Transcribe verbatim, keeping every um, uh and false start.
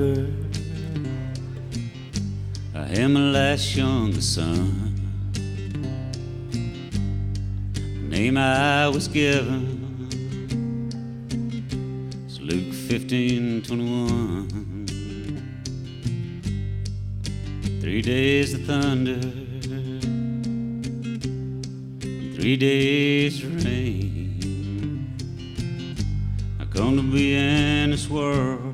I am my last youngest son. The name I was given is Luke fifteen twenty-one. Three days of thunder, three days of rain. I come to be in this world